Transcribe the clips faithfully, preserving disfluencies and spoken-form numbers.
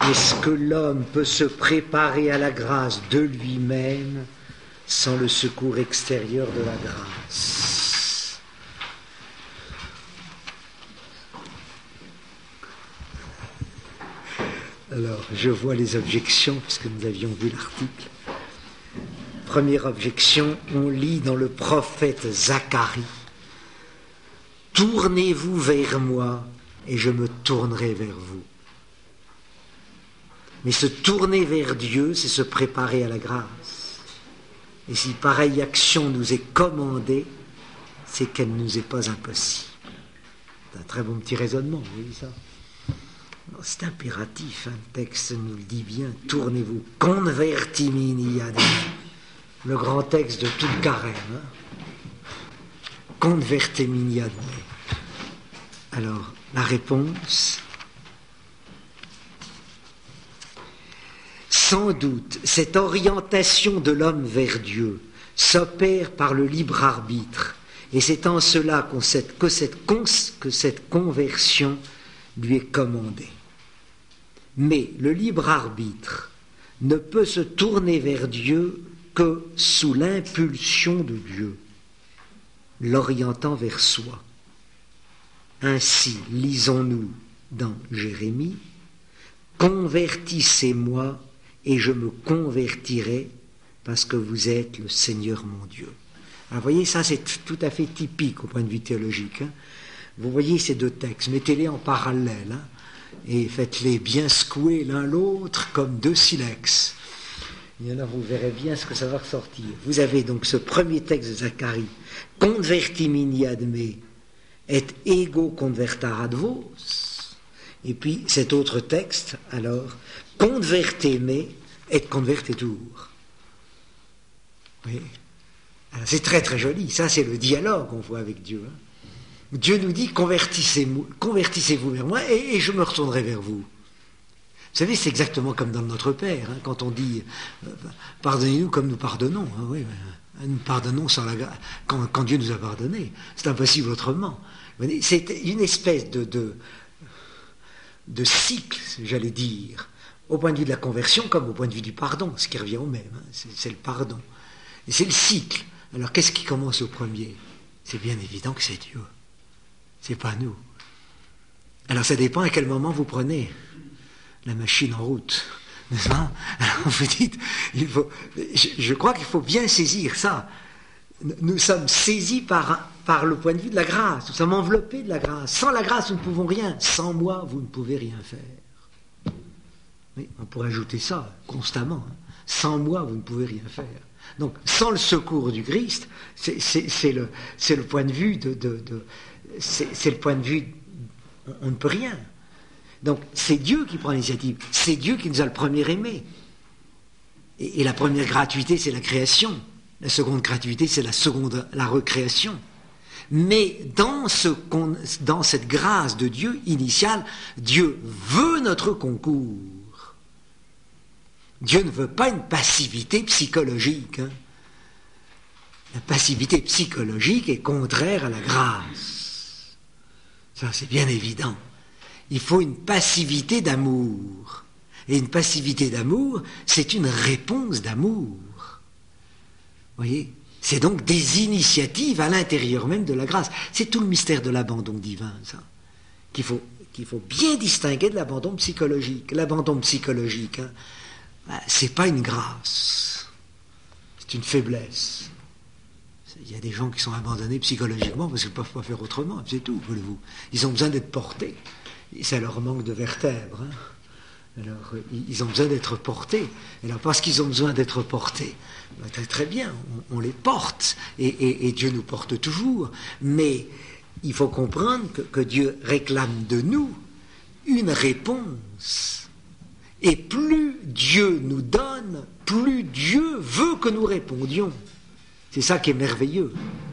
Est-ce que l'homme peut se préparer à la grâce de lui-même sans le secours extérieur de la grâce? Alors, je vois les objections, puisque nous avions vu l'article. Première objection, on lit dans le prophète Zacharie: « Tournez-vous vers moi, et je me tournerai vers vous. » Mais se tourner vers Dieu, c'est se préparer à la grâce. Et si pareille action nous est commandée, c'est qu'elle ne nous est pas impossible. C'est un très bon petit raisonnement, vous voyez ça? C'est impératif, hein, le texte nous le dit bien. Tournez-vous, convertimini ad me. Le grand texte de tout le carême. Hein. Convertimini ad me. Alors, la réponse... Sans doute, cette orientation de l'homme vers Dieu s'opère par le libre arbitre, et c'est en cela qu'on sait, que, cette cons, que cette conversion lui est commandée. Mais le libre arbitre ne peut se tourner vers Dieu que sous l'impulsion de Dieu, l'orientant vers soi. Ainsi, lisons-nous dans Jérémie: « Convertissez-moi, et je me convertirai, parce que vous êtes le Seigneur mon Dieu. » Alors, vous voyez, ça c'est tout à fait typique au point de vue théologique. Hein. Vous voyez ces deux textes, mettez-les en parallèle, hein, et faites-les bien secouer l'un l'autre comme deux silex. Et alors vous verrez bien ce que ça va ressortir. Vous avez donc ce premier texte de Zacharie: « Convertimini ad me, et ego convertar ad vos. » Et puis cet autre texte, alors, « Converteme et convertetur. » Oui. Alors, c'est très très joli, ça c'est le dialogue qu'on voit avec Dieu. Hein. Dieu nous dit: convertissez-vous, convertissez-vous vers moi, et, et je me retournerai vers vous. Vous savez, c'est exactement comme dans Notre Père, hein, quand on dit euh, « pardonnez-nous comme nous pardonnons hein, ». Oui, euh, nous pardonnons sans la grâce, quand, quand Dieu nous a pardonné. C'est impossible autrement. C'est une espèce de... de de cycle, j'allais dire, au point de vue de la conversion comme au point de vue du pardon, ce qui revient au même, hein, c'est, c'est le pardon. Et c'est le cycle. Alors qu'est-ce qui commence au premier? C'est bien évident que c'est Dieu. C'est pas nous. Alors ça dépend à quel moment vous prenez la machine en route. N'est-ce pas? Alors vous dites, il faut, je, je crois qu'il faut bien saisir ça. Nous sommes saisis par, par le point de vue de la grâce. Nous sommes enveloppés de la grâce. Sans la grâce, nous ne pouvons rien. Sans moi, vous ne pouvez rien faire. Oui, on pourrait ajouter ça constamment. Hein. Sans moi, vous ne pouvez rien faire. Donc, sans le secours du Christ, c'est, c'est, c'est, le, c'est le point de vue de... de, de c'est, c'est le point de vue... On, on ne peut rien. Donc, c'est Dieu qui prend l'initiative. C'est Dieu qui nous a le premier aimé. Et, et la première gratuité, c'est la création. La seconde gratuité, c'est la seconde, la recréation. Mais dans, ce, dans cette grâce de Dieu initiale, Dieu veut notre concours. Dieu ne veut pas une passivité psychologique. Hein. La passivité psychologique est contraire à la grâce. Ça, c'est bien évident. Il faut une passivité d'amour. Et une passivité d'amour, c'est une réponse d'amour. Vous voyez, c'est donc des initiatives à l'intérieur même de la grâce. C'est tout le mystère de l'abandon divin, ça, qu'il faut, qu'il faut bien distinguer de l'abandon psychologique. L'abandon psychologique, hein, ben, c'est pas une grâce, c'est une faiblesse. Il y a des gens qui sont abandonnés psychologiquement parce qu'ils ne peuvent pas faire autrement, c'est tout, voulez-vous. Ils ont besoin d'être portés, et ça leur manque de vertèbres. Hein. Alors, ils ont besoin d'être portés. Alors, parce qu'ils ont besoin d'être portés, très, très bien, on, on les porte, et, et, et Dieu nous porte toujours. Mais il faut comprendre que, que Dieu réclame de nous une réponse. Et plus Dieu nous donne, plus Dieu veut que nous répondions. C'est ça qui est merveilleux.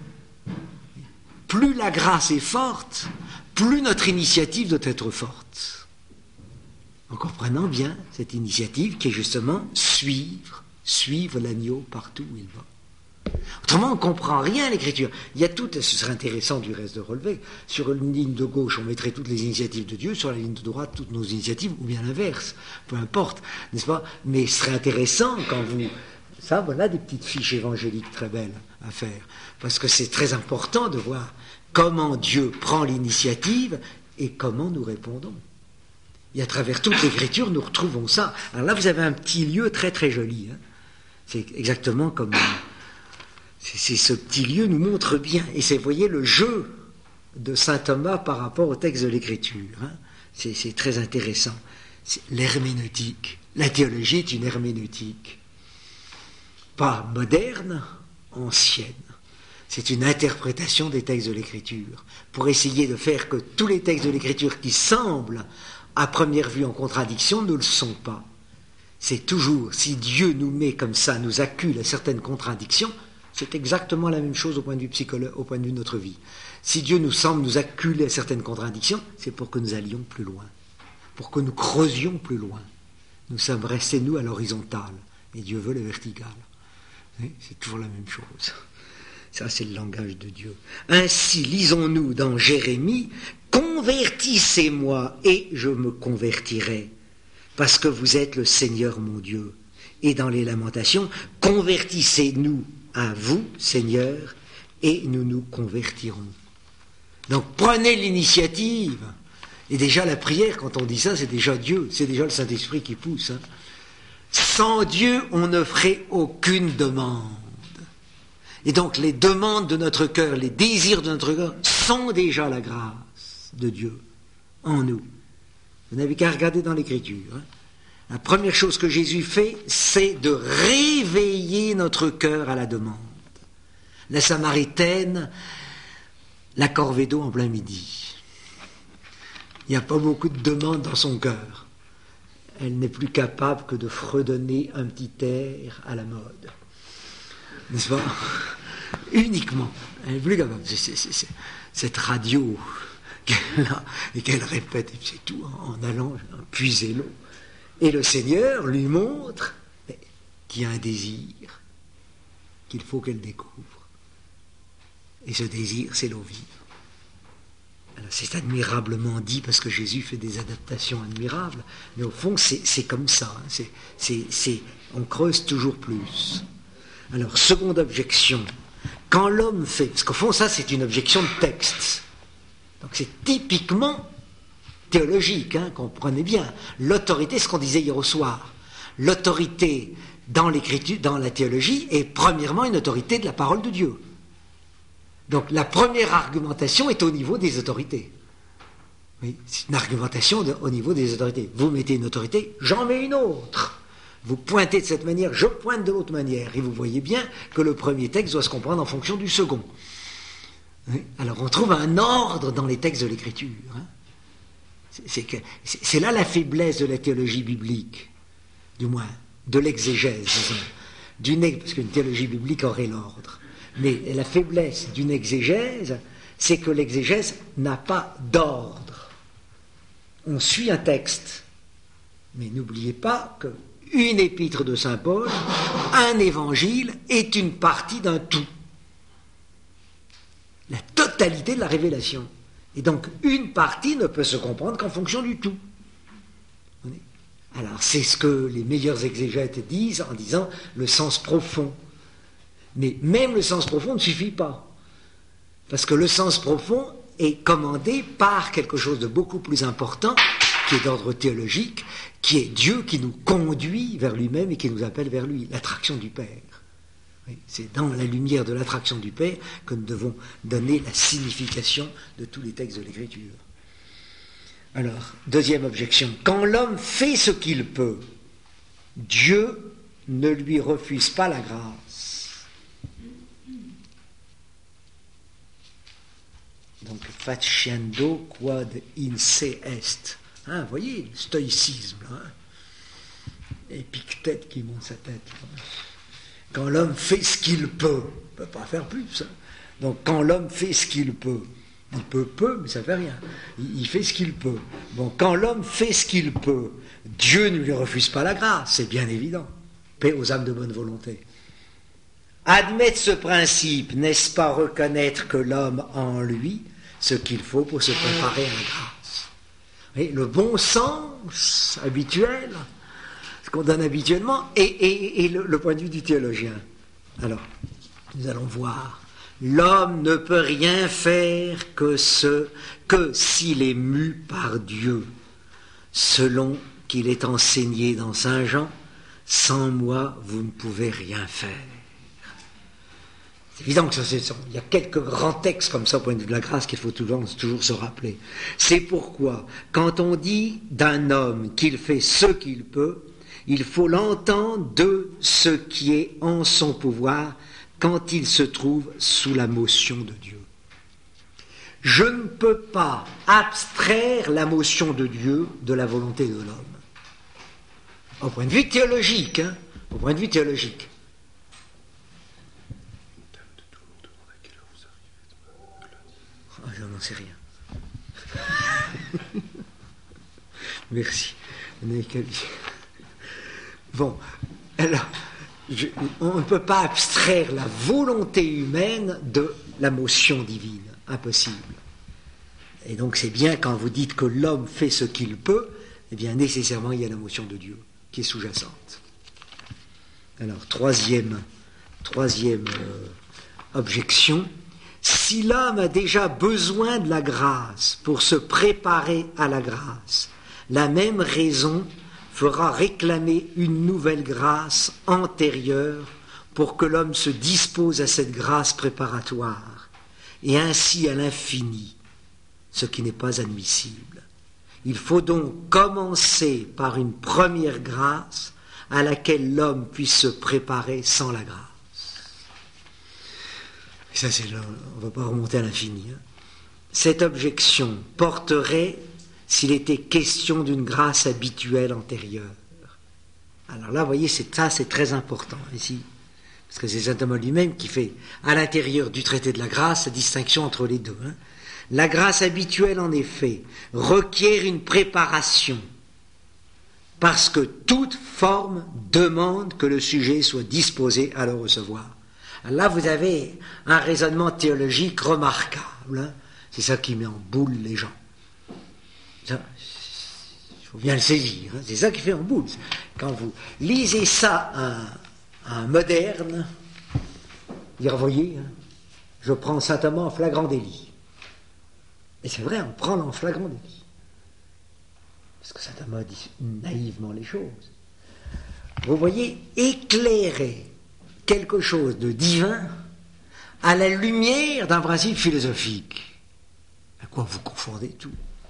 Plus la grâce est forte, plus notre initiative doit être forte. En comprenant bien cette initiative qui est justement suivre, suivre l'agneau partout où il va. Autrement, on ne comprend rien à l'écriture. Il y a tout, ce serait intéressant du reste de relever, sur une ligne de gauche, on mettrait toutes les initiatives de Dieu, sur la ligne de droite, toutes nos initiatives, ou bien l'inverse, peu importe, n'est-ce pas? Mais ce serait intéressant quand vous... Ça, voilà des petites fiches évangéliques très belles à faire, parce que c'est très important de voir comment Dieu prend l'initiative et comment nous répondons. Et à travers toute l'écriture, nous retrouvons ça. Alors là, vous avez un petit lieu très très joli. Hein. C'est exactement comme... C'est, c'est ce petit lieu nous montre bien. Et c'est, vous voyez, le jeu de saint Thomas par rapport au texte de l'écriture. Hein. C'est, c'est très intéressant. C'est l'herméneutique. La théologie est une herméneutique. Pas moderne, ancienne. C'est une interprétation des textes de l'écriture. Pour essayer de faire que tous les textes de l'écriture qui semblent, à première vue, en contradiction, ne le sont pas. C'est toujours, si Dieu nous met comme ça, nous accule à certaines contradictions, c'est exactement la même chose au point de vue psychologique, au point de vue de notre vie. Si Dieu nous semble nous acculer à certaines contradictions, c'est pour que nous allions plus loin, pour que nous creusions plus loin. Nous sommes restés, nous, à l'horizontale, et Dieu veut le vertical. C'est toujours la même chose. Ça, c'est le langage de Dieu. Ainsi, lisons-nous dans Jérémie, « Convertissez-moi, et je me convertirai, parce que vous êtes le Seigneur mon Dieu. » Et dans les Lamentations, « Convertissez-nous à vous, Seigneur, et nous nous convertirons. » Donc, prenez l'initiative. Et déjà, la prière, quand on dit ça, c'est déjà Dieu, c'est déjà le Saint-Esprit qui pousse. Hein. Sans Dieu, on ne ferait aucune demande. Et donc, les demandes de notre cœur, les désirs de notre cœur, sont déjà la grâce de Dieu en nous. Vous n'avez qu'à regarder dans l'Écriture. Hein. La première chose que Jésus fait, c'est de réveiller notre cœur à la demande. La Samaritaine, la corvée d'eau en plein midi. Il n'y a pas beaucoup de demandes dans son cœur. Elle n'est plus capable que de fredonner un petit air à la mode. N'est-ce pas? Uniquement. Elle n'est plus capable. C'est, c'est, c'est, c'est, cette radio qu'elle a et qu'elle répète, et c'est tout, en allant puiser l'eau. Et le Seigneur lui montre qu'il y a un désir qu'il faut qu'elle découvre. Et ce désir, c'est l'eau vive. Alors, c'est admirablement dit parce que Jésus fait des adaptations admirables, mais au fond, c'est, c'est comme ça. Hein. C'est, c'est, c'est, on creuse toujours plus. Alors, seconde objection. Quand l'homme fait... Parce qu'au fond, ça, c'est une objection de texte. Donc, c'est typiquement théologique, hein, comprenez bien. L'autorité, ce qu'on disait hier au soir. L'autorité dans l'écriture, dans la théologie, est premièrement une autorité de la parole de Dieu. Donc la première argumentation est au niveau des autorités. Oui, c'est une argumentation de, au niveau des autorités. Vous mettez une autorité, j'en mets une autre. Vous pointez de cette manière, je pointe de l'autre manière. Et vous voyez bien que le premier texte doit se comprendre en fonction du second. Oui, alors on trouve un ordre dans les textes de l'écriture. Hein. C'est, que, c'est, c'est là la faiblesse de la théologie biblique, du moins de l'exégèse, disons. D'une, parce qu'une théologie biblique aurait l'ordre. Mais la faiblesse d'une exégèse, c'est que l'exégèse n'a pas d'ordre. On suit un texte. Mais n'oubliez pas qu'une épître de saint Paul, un évangile, est une partie d'un tout. La totalité de la révélation. Et donc, une partie ne peut se comprendre qu'en fonction du tout. Alors, c'est ce que les meilleurs exégètes disent en disant le sens profond. Mais même le sens profond ne suffit pas. Parce que le sens profond est commandé par quelque chose de beaucoup plus important, qui est d'ordre théologique, qui est Dieu qui nous conduit vers lui-même et qui nous appelle vers lui, l'attraction du Père. Oui, c'est dans la lumière de l'attraction du Père que nous devons donner la signification de tous les textes de l'Écriture. Alors, deuxième objection. Quand l'homme fait ce qu'il peut, Dieu ne lui refuse pas la grâce. Donc, faciendo quod in se est. Hein, vous voyez, le stoïcisme, là. Hein. Épictète qui monte sa tête. Là. Quand l'homme fait ce qu'il peut, il ne peut pas faire plus. Hein. Donc, quand l'homme fait ce qu'il peut, il peut peu, mais ça ne fait rien. Il, il fait ce qu'il peut. Bon, quand l'homme fait ce qu'il peut, Dieu ne lui refuse pas la grâce, c'est bien évident. Paix aux âmes de bonne volonté. Admettre ce principe, n'est-ce pas reconnaître que l'homme a en lui ce qu'il faut pour se préparer à la grâce? Et le bon sens habituel, ce qu'on donne habituellement, et, et, et le, le point de vue du théologien. Alors, nous allons voir. L'homme ne peut rien faire que, ce, que s'il est mu par Dieu, selon qu'il est enseigné dans Saint Jean, sans moi, vous ne pouvez rien faire. C'est évident que ça, c'est, il y a quelques grands textes comme ça au point de vue de la grâce qu'il faut toujours, toujours se rappeler. C'est pourquoi, quand on dit d'un homme qu'il fait ce qu'il peut, il faut l'entendre de ce qui est en son pouvoir quand il se trouve sous la motion de Dieu. Je ne peux pas abstraire la motion de Dieu de la volonté de l'homme. Au point de vue théologique, hein, au point de vue théologique. Ah, je n'en sais rien. Merci. Bon, alors, je, on ne peut pas abstraire la volonté humaine de la motion divine. Impossible. Et donc c'est bien quand vous dites que l'homme fait ce qu'il peut, eh bien nécessairement il y a la motion de Dieu qui est sous-jacente. Alors, troisième, troisième euh, objection. Si l'homme a déjà besoin de la grâce pour se préparer à la grâce, la même raison fera réclamer une nouvelle grâce antérieure pour que l'homme se dispose à cette grâce préparatoire, et ainsi à l'infini, ce qui n'est pas admissible. Il faut donc commencer par une première grâce à laquelle l'homme puisse se préparer sans la grâce. Et ça, c'est là, on ne va pas remonter à l'infini. Hein. Cette objection porterait s'il était question d'une grâce habituelle antérieure. Alors là, vous voyez, c'est, ça, c'est très important ici, parce que c'est saint Thomas lui-même qui fait, à l'intérieur du traité de la grâce, la distinction entre les deux. Hein. La grâce habituelle, en effet, requiert une préparation, parce que toute forme demande que le sujet soit disposé à le recevoir. Alors là, vous avez un raisonnement théologique remarquable. Hein. C'est ça qui met en boule les gens. Il faut bien le saisir. Hein. C'est ça qui fait en boule. Quand vous lisez ça à un, à un moderne, vous voyez, hein, je prends saint Thomas en flagrant délit. Et c'est vrai, on prend en flagrant délit. Parce que saint Thomas dit naïvement les choses. Vous voyez, éclairer quelque chose de divin à la lumière d'un principe philosophique. À quoi vous confondez tout?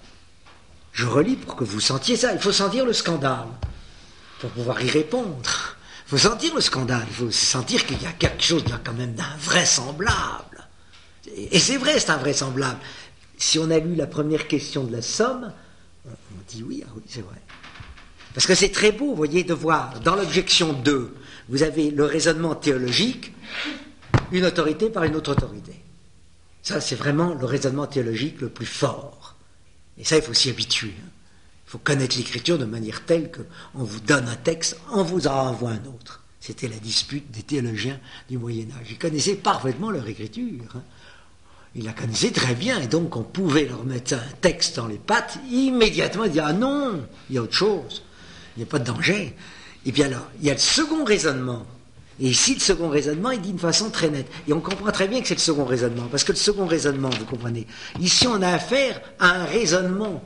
Je relis pour que vous sentiez ça. Il faut sentir le scandale pour pouvoir y répondre. Il faut sentir le scandale. Il faut sentir qu'il y a quelque chose là quand même d'invraisemblable. Et c'est vrai, c'est invraisemblable. Si on a lu la première question de la Somme, on dit oui, ah oui, c'est vrai. Parce que c'est très beau, vous voyez, de voir, dans l'objection deux, vous avez le raisonnement théologique, une autorité par une autre autorité. Ça, c'est vraiment le raisonnement théologique le plus fort. Et ça, il faut s'y habituer. Hein. Il faut connaître l'écriture de manière telle qu'on vous donne un texte, on vous en renvoie un autre. C'était la dispute des théologiens du Moyen-Âge. Ils connaissaient parfaitement leur écriture. Hein. Ils la connaissaient très bien, et donc on pouvait leur mettre un texte dans les pattes, immédiatement dire « Ah non, il y a autre chose, il n'y a pas de danger ». Et bien alors, il y a le second raisonnement. Et ici, le second raisonnement, il dit d'une façon très nette. Et on comprend très bien que c'est le second raisonnement, parce que le second raisonnement, vous comprenez, ici on a affaire à un raisonnement,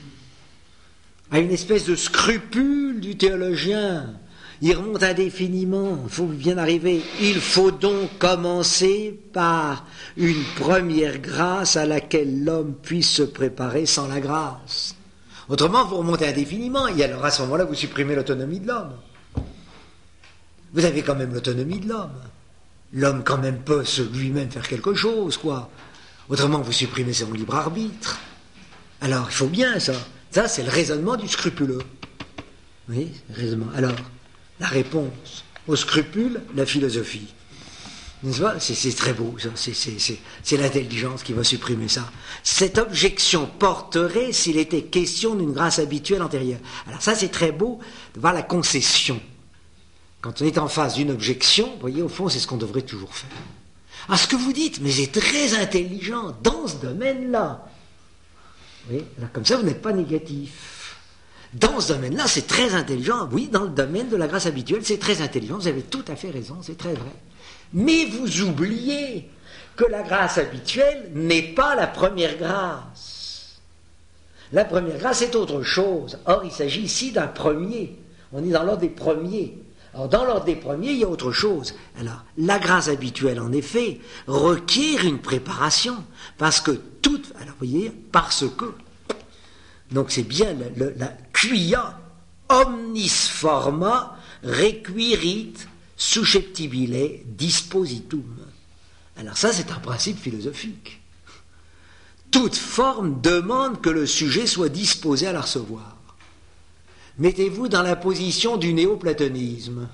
à une espèce de scrupule du théologien. Il remonte indéfiniment, il faut bien arriver. Il faut donc commencer par une première grâce à laquelle l'homme puisse se préparer sans la grâce. Autrement, vous remontez indéfiniment, et alors à ce moment-là, vous supprimez l'autonomie de l'homme. Vous avez quand même l'autonomie de l'homme. L'homme quand même peut lui-même faire quelque chose, quoi. Autrement, vous supprimez son libre arbitre. Alors, il faut bien ça. Ça, c'est le raisonnement du scrupuleux. Oui, raisonnement. Alors, la réponse au scrupule, la philosophie. N'est-ce pas? C'est, c'est très beau, ça. C'est, c'est, c'est, c'est l'intelligence qui va supprimer ça. Cette objection porterait s'il était question d'une grâce habituelle antérieure. Alors ça, c'est très beau de voir la concession. quand on est en face d'une objection, vous voyez, au fond, c'est ce qu'on devrait toujours faire. Ah, ce que vous dites, mais c'est très intelligent dans ce domaine-là. Oui, alors comme ça, vous n'êtes pas négatif. Dans ce domaine-là, c'est très intelligent. Oui, dans le domaine de la grâce habituelle, c'est très intelligent. Vous avez tout à fait raison, c'est très vrai. Mais vous oubliez que la grâce habituelle n'est pas la première grâce. La première grâce est autre chose. Or, il s'agit ici d'un premier. On est dans l'ordre des premiers. Alors, dans l'ordre des premiers, il y a autre chose. Alors, la grâce habituelle, en effet, requiert une préparation. Parce que toute... Alors, vous voyez, parce que... Donc, c'est bien le, le, la quia omnis forma requirit susceptibile dispositum. Alors ça, c'est un principe philosophique. Toute forme demande que le sujet soit disposé à la recevoir. Mettez-vous dans la position du néoplatonisme.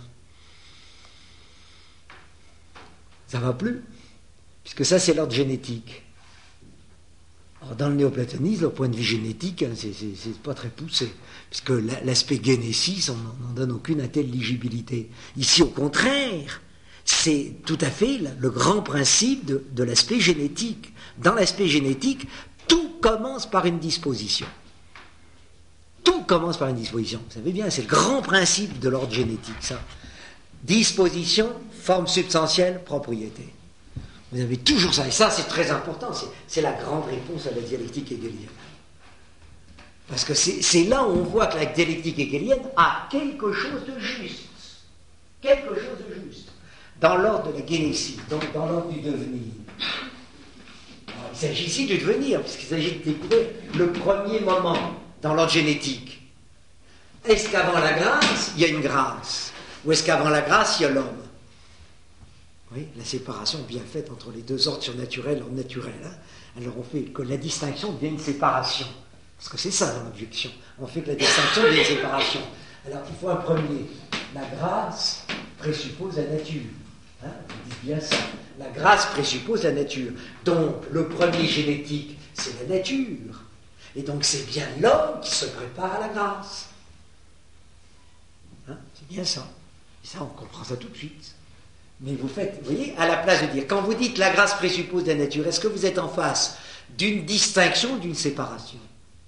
Ça ne va plus, puisque ça, c'est l'ordre génétique. Alors, dans le néoplatonisme, au point de vue génétique, c'est, c'est, c'est pas très poussé, puisque l'aspect génésis, on n'en donne aucune intelligibilité. Ici, au contraire, c'est tout à fait le grand principe de, de l'aspect génétique. Dans l'aspect génétique, tout commence par une disposition. Tout commence par une disposition. Vous savez bien, c'est le grand principe de l'ordre génétique, ça. Disposition, forme substantielle, propriété. Vous avez toujours ça, et ça c'est très important, c'est, c'est la grande réponse à la dialectique hegelienne. Parce que c'est, c'est là où on voit que la dialectique hegelienne a quelque chose de juste. Quelque chose de juste. Dans l'ordre de la génésie, donc dans l'ordre du devenir. Alors, il s'agit ici du devenir, puisqu'il s'agit de découvrir le premier moment dans l'ordre génétique. Est-ce qu'avant la grâce, il y a une grâce? Ou est-ce qu'avant la grâce, il y a l'homme? Oui, la séparation bien faite entre les deux ordres surnaturels et l'ordre naturel. Hein. Alors on fait que la distinction devient une séparation. Parce que c'est ça dans l'objection. On fait que la distinction devient une séparation. Alors il faut un premier. La grâce présuppose la nature. Hein, vous dites bien ça. La grâce présuppose la nature. Donc le premier génétique, c'est la nature. Et donc c'est bien l'homme qui se prépare à la grâce. Hein, c'est bien ça. Et ça, on comprend ça tout de suite. Mais vous faites, vous voyez, à la place de dire, quand vous dites la grâce présuppose la nature, est-ce que vous êtes en face d'une distinction ou d'une séparation?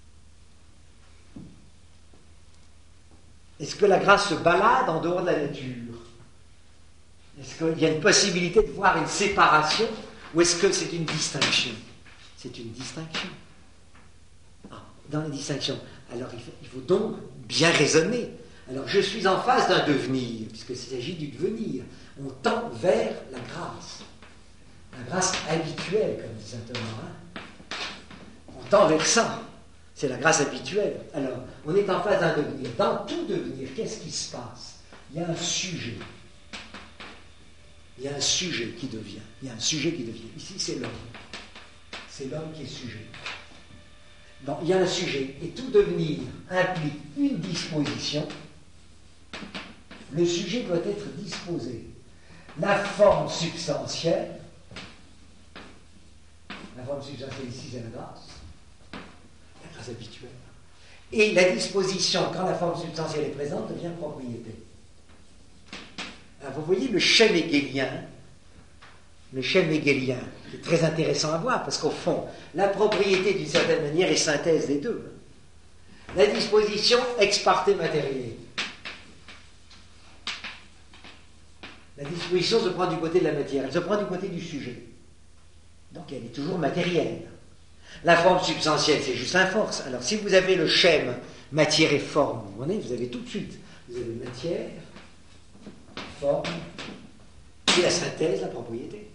Est-ce que la grâce se balade en dehors de la nature? Est-ce qu'il y a une possibilité de voir une séparation ou est-ce que c'est une distinction? C'est une distinction. Ah, dans la distinction. Alors il faut, il faut donc bien raisonner. Alors je suis en face d'un devenir, puisqu'il s'agit du devenir. On tend vers la grâce. La grâce habituelle, comme dit saint Thomas. Hein. On tend vers ça. C'est la grâce habituelle. Alors, on est en face d'un devenir. Dans tout devenir, qu'est-ce qui se passe? Il y a un sujet. Il y a un sujet qui devient. Il y a un sujet qui devient. Ici, c'est l'homme. C'est l'homme qui est sujet. Donc, il y a un sujet. Et tout devenir implique une disposition. Le sujet doit être disposé. La forme substantielle, la forme substantielle ici, c'est la grâce. La grâce habituelle. Et la disposition, quand la forme substantielle est présente, devient propriété. Alors, vous voyez le schème hegelien, le schème hegelien, qui est très intéressant à voir, parce qu'au fond, la propriété, d'une certaine manière, est synthèse des deux. La disposition ex parte materiae. La disposition se prend du côté de la matière, elle se prend du côté du sujet. Donc elle est toujours matérielle. La forme substantielle, c'est juste un force. Alors si vous avez le schème matière et forme, vous voyez, vous avez tout de suite, vous avez matière, forme, et la synthèse, la propriété.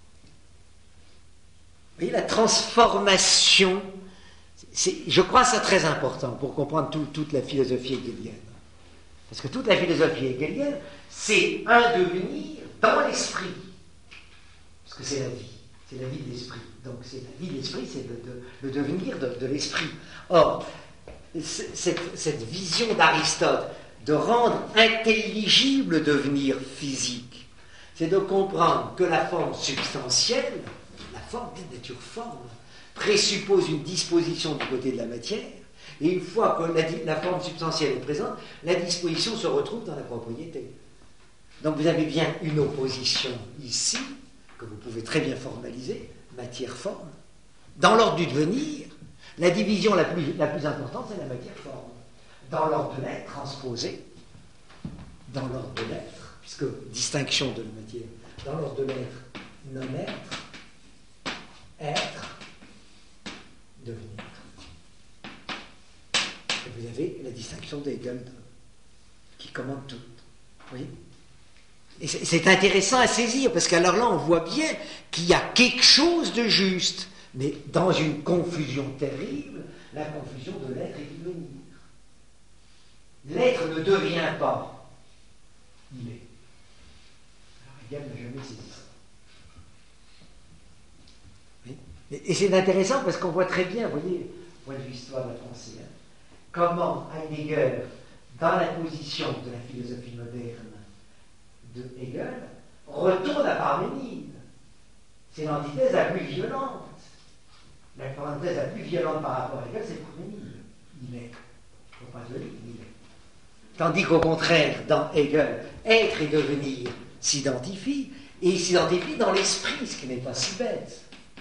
Vous voyez, la transformation, c'est, je crois ça très important pour comprendre tout, toute la philosophie hegelienne. Parce que toute la philosophie hegelienne, c'est un devenir dans l'esprit. Parce que c'est la vie. C'est la vie de l'esprit. Donc c'est la vie de l'esprit, c'est le, de, le devenir de, de l'esprit. Or, cette, cette vision d'Aristote de rendre intelligible le devenir physique, c'est de comprendre que la forme substantielle, la forme, la nature forme, présuppose une disposition du côté de la matière. Et une fois que la, la forme substantielle est présente, la disposition se retrouve dans la propriété. Donc vous avez bien une opposition ici, que vous pouvez très bien formaliser, matière-forme. Dans l'ordre du devenir, la division la plus, la plus importante, c'est la matière-forme. Dans l'ordre de l'être, transposé, dans l'ordre de l'être, puisque distinction de la matière, dans l'ordre de l'être, non-être, être, devenir. Et vous avez la distinction d'Hegel qui commande tout. Oui. Et c'est, c'est intéressant à saisir, parce qu'alors là, on voit bien qu'il y a quelque chose de juste, mais dans une confusion terrible, la confusion de l'être et du devenir. L'être ne devient pas, il est. Alors Hegel n'a jamais saisi ça. Oui. Et, et c'est intéressant parce qu'on voit très bien, vous voyez, point de vue histoire de la pensée, hein, comment Heidegger, dans la position de la philosophie moderne de Hegel, retourne à Parménide. C'est l'antithèse la plus violente. La parenthèse la plus violente par rapport à Hegel, c'est Parménide. Il est. Il ne faut pas se le dire, il est. Tandis qu'au contraire, dans Hegel, être et devenir s'identifient, et ils s'identifient dans l'esprit, ce qui n'est pas si bête.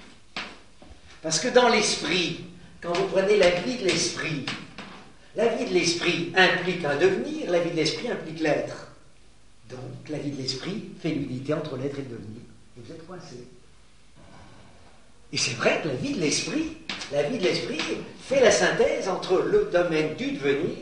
Parce que dans l'esprit, quand vous prenez la vie de l'esprit, la vie de l'esprit implique un devenir, la vie de l'esprit implique l'être. Donc, la vie de l'esprit fait l'unité entre l'être et le devenir. Et vous êtes coincés. Et c'est vrai que la vie de l'esprit, la vie de l'esprit fait la synthèse entre le domaine du devenir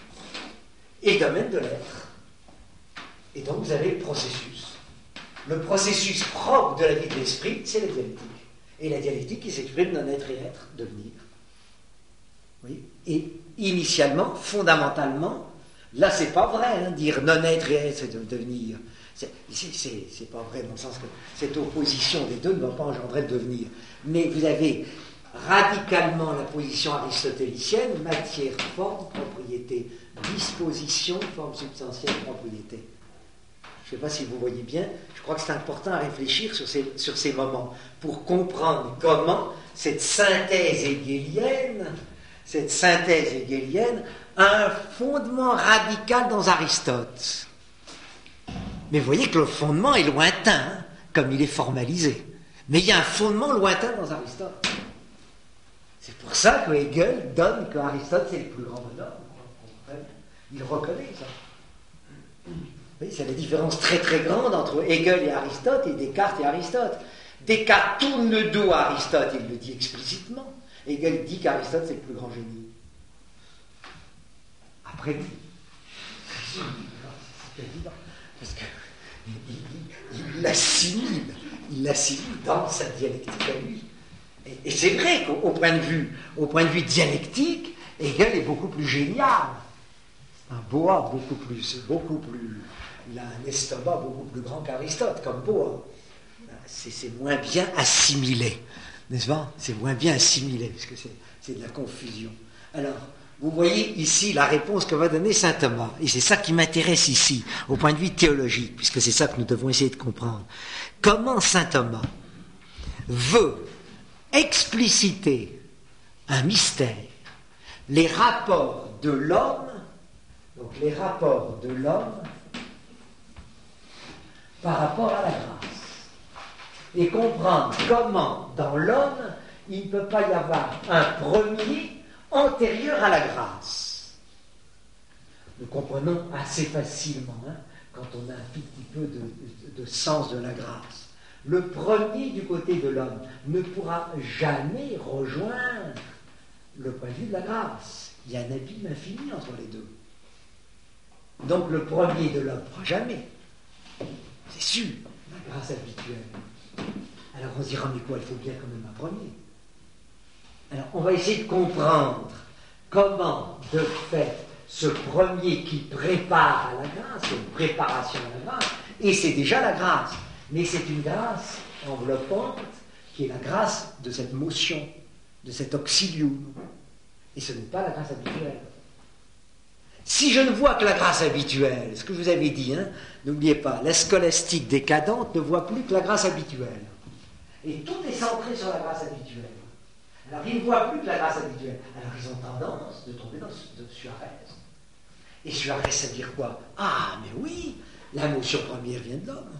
et le domaine de l'être. Et donc, vous avez le processus. Le processus propre de la vie de l'esprit, c'est la dialectique. Et la dialectique qui s'exprime dans être et être, devenir. Oui. Et initialement, fondamentalement, là, c'est pas vrai, hein, dire non-être et être, c'est de devenir. C'est, c'est, c'est, c'est pas vrai dans le sens que cette opposition des deux ne va pas engendrer le devenir. Mais vous avez radicalement la position aristotélicienne, matière, forme, propriété, disposition, forme substantielle, propriété. Je ne sais pas si vous voyez bien, je crois que c'est important à réfléchir sur ces, sur ces moments pour comprendre comment cette synthèse hegélienne, cette synthèse hegélienne a un fondement radical dans Aristote. Mais vous voyez que le fondement est lointain, hein, comme il est formalisé. Mais il y a un fondement lointain dans Aristote. C'est pour ça que Hegel donne qu'Aristote c'est le plus grand bonhomme. Il reconnaît ça. Oui, c'est la différence très très grande entre Hegel et Aristote et Descartes et Aristote. Descartes tourne le dos à Aristote, il le dit explicitement. Hegel dit qu'Aristote c'est le plus grand génie. Après lui. C'est évident. Parce qu'il il, il l'assimile. Il l'assimile dans sa dialectique à lui. Et, et c'est vrai qu'au au point de vue, au point de vue dialectique, Hegel est beaucoup plus génial. Un boa beaucoup plus, beaucoup plus, il a un estomac beaucoup plus grand qu'Aristote, comme boa. C'est, c'est moins bien assimilé, n'est-ce pas? C'est moins bien assimilé, parce que c'est, c'est de la confusion. Alors, vous voyez ici la réponse que va donner saint Thomas, et c'est ça qui m'intéresse ici, au point de vue théologique, puisque c'est ça que nous devons essayer de comprendre. Comment saint Thomas veut expliciter un mystère, les rapports de l'homme, donc les rapports de l'homme par rapport à la grâce, et comprendre comment dans l'homme il ne peut pas y avoir un premier antérieur à la grâce. Nous comprenons assez facilement, hein, quand on a un tout petit peu de, de, de sens de la grâce. Le premier du côté de l'homme ne pourra jamais rejoindre le point de vue de la grâce. Il y a un abîme infini entre les deux. Donc le premier de l'homme ne pourra jamais. C'est sûr, la grâce habituelle. Alors on se dira, mais quoi, il faut bien quand même un premier. Alors on va essayer de comprendre comment, de fait, ce premier qui prépare à la grâce, c'est une préparation à la grâce, et c'est déjà la grâce, mais c'est une grâce enveloppante qui est la grâce de cette motion, de cet auxilium, et ce n'est pas la grâce habituelle. Si je ne vois que la grâce habituelle, ce que je vous avais dit, hein, n'oubliez pas, la scolastique décadente ne voit plus que la grâce habituelle. Et tout est centré sur la grâce habituelle. Alors ils ne voient plus que la grâce habituelle. Alors ils ont tendance de tomber dans de Suarez. Et Suarez, ça veut dire quoi? Ah, mais oui, La motion première vient de l'homme.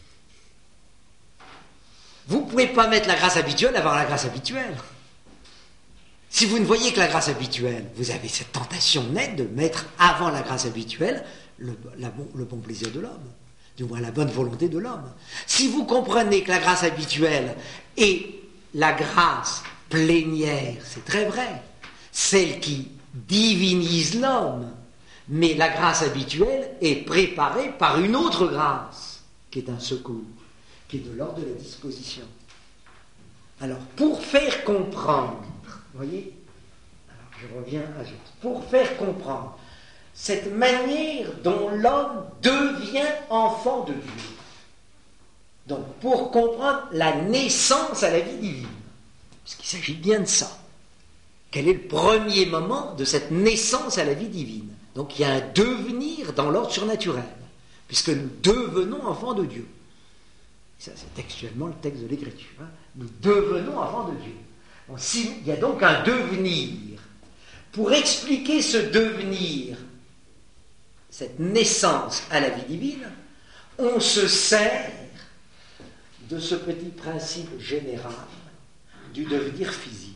Vous ne pouvez pas mettre la grâce habituelle avant la grâce habituelle. Si vous ne voyez que la grâce habituelle, vous avez cette tentation nette de mettre avant la grâce habituelle le, la, le bon plaisir de l'homme, du moins la bonne volonté de l'homme. Si vous comprenez que la grâce habituelle est la grâce plénière, c'est très vrai, celle qui divinise l'homme, mais la grâce habituelle est préparée par une autre grâce, qui est un secours, qui est de l'ordre de la disposition. Alors, pour faire comprendre, vous voyez, alors je reviens à Jésus, pour faire comprendre cette manière dont l'homme devient enfant de Dieu, donc pour comprendre la naissance à la vie divine, parce qu'il s'agit bien de ça, quel est le premier moment de cette naissance à la vie divine? Donc il y a un devenir dans l'ordre surnaturel, puisque nous devenons enfants de Dieu. Ça, c'est textuellement le texte de l'Écriture. Hein. Nous devenons enfants de Dieu. Donc, si, il y a donc un devenir. Pour expliquer ce devenir, cette naissance à la vie divine, on se sert de ce petit principe général du devenir physique.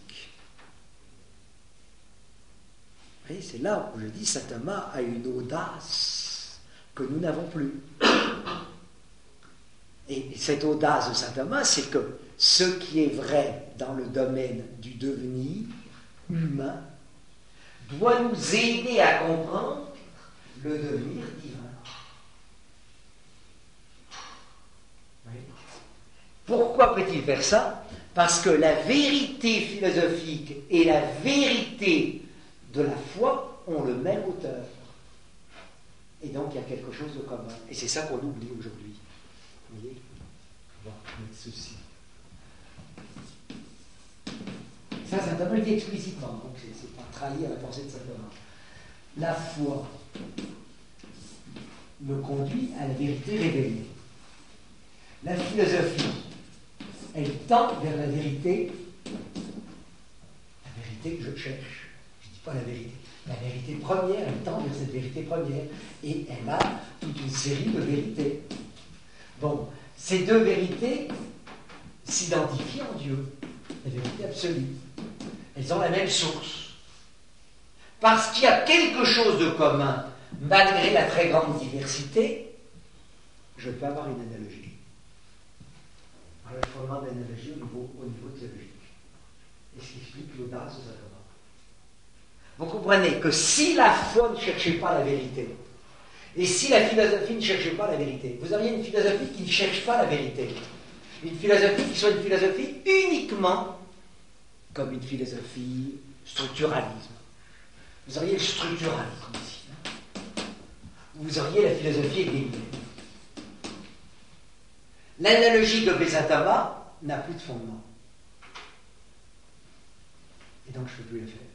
Vous voyez, c'est là où je dis saint Thomas a une audace que nous n'avons plus. Et cette audace de saint Thomas, c'est que ce qui est vrai dans le domaine du devenir humain doit nous aider à comprendre le devenir divin. Oui. Pourquoi peut-il faire ça? Parce que la vérité philosophique et la vérité de la foi ont le même auteur. Et donc il y a quelque chose de commun. Et c'est ça qu'on oublie aujourd'hui. Vous voyez? On va mettre ceci. Ça, saint Thomas dit explicitement, donc c'est, c'est pas trahir la pensée de saint Thomas. La foi me conduit à la vérité révélée. La philosophie, elle tend vers la vérité, la vérité que je cherche. Je ne dis pas la vérité. La vérité première, elle tend vers cette vérité première. Et elle a toute une série de vérités. Bon, ces deux vérités s'identifient en Dieu, la vérité absolue. Elles ont la même source. Parce qu'il y a quelque chose de commun, malgré la très grande diversité, je peux avoir une analogie. Alors, il faut avoir une analogie au niveau, au niveau théologique. Et ce qui explique l'audace de saint Thomas. Vous comprenez que si la foi ne cherchait pas la vérité, et si la philosophie ne cherchait pas la vérité, vous auriez une philosophie qui ne cherche pas la vérité. Une philosophie qui soit une philosophie uniquement comme une philosophie structuralisme. Vous auriez le structuralisme ici. Hein. Vous auriez la philosophie hégélienne. L'analogie de saint Thomas n'a plus de fondement. Et donc je ne peux plus la faire.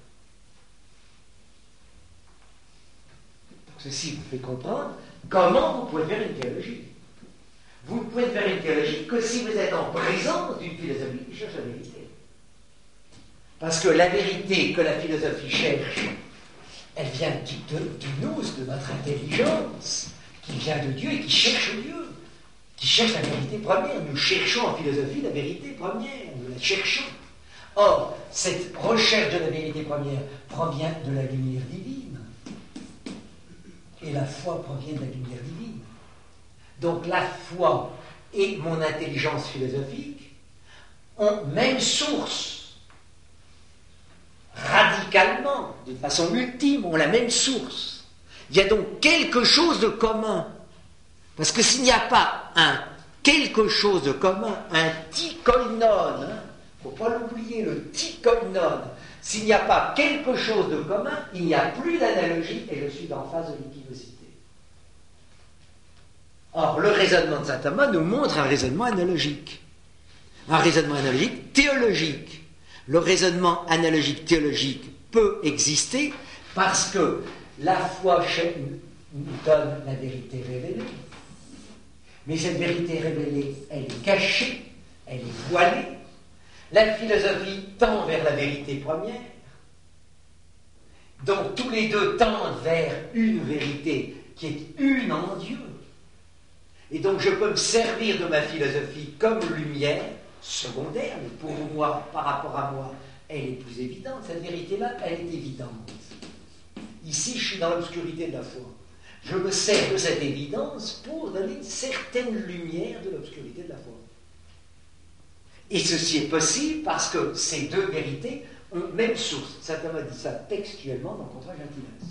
Donc ceci vous fait comprendre comment vous pouvez faire une théologie. Vous ne pouvez faire une théologie que si vous êtes en présence d'une philosophie qui cherche la vérité. Parce que la vérité que la philosophie cherche, elle vient de, de nous, de notre intelligence, qui vient de Dieu et qui cherche Dieu, qui cherche la vérité première. Nous cherchons en philosophie la vérité première, nous la cherchons. Or, cette recherche de la vérité première provient de la lumière divine. Et la foi provient de la lumière divine. Donc la foi et mon intelligence philosophique ont même source. Radicalement, de façon ultime, ont la même source. Il y a donc quelque chose de commun. Parce que s'il n'y a pas un quelque chose de commun, un tikoinon, il ne faut pas l'oublier, le tikoinon, s'il n'y a pas quelque chose de commun, il n'y a plus d'analogie et je suis en phase de l'équivocité. Or, le raisonnement de saint Thomas nous montre un raisonnement analogique. Un raisonnement analogique théologique. Le raisonnement analogique théologique peut exister parce que la foi nous donne la vérité révélée. Mais cette vérité révélée, elle est cachée, elle est voilée. La philosophie tend vers la vérité première. Donc tous les deux tendent vers une vérité qui est une en Dieu. Et donc je peux me servir de ma philosophie comme lumière secondaire, mais pour moi, par rapport à moi, elle est plus évidente. Cette vérité-là, elle est évidente. Ici, je suis dans l'obscurité de la foi. Je me sers de cette évidence pour donner une certaine lumière de l'obscurité de la foi. Et ceci est possible parce que ces deux vérités ont même source. Saint Thomas dit ça textuellement dans le Contra Gentiles.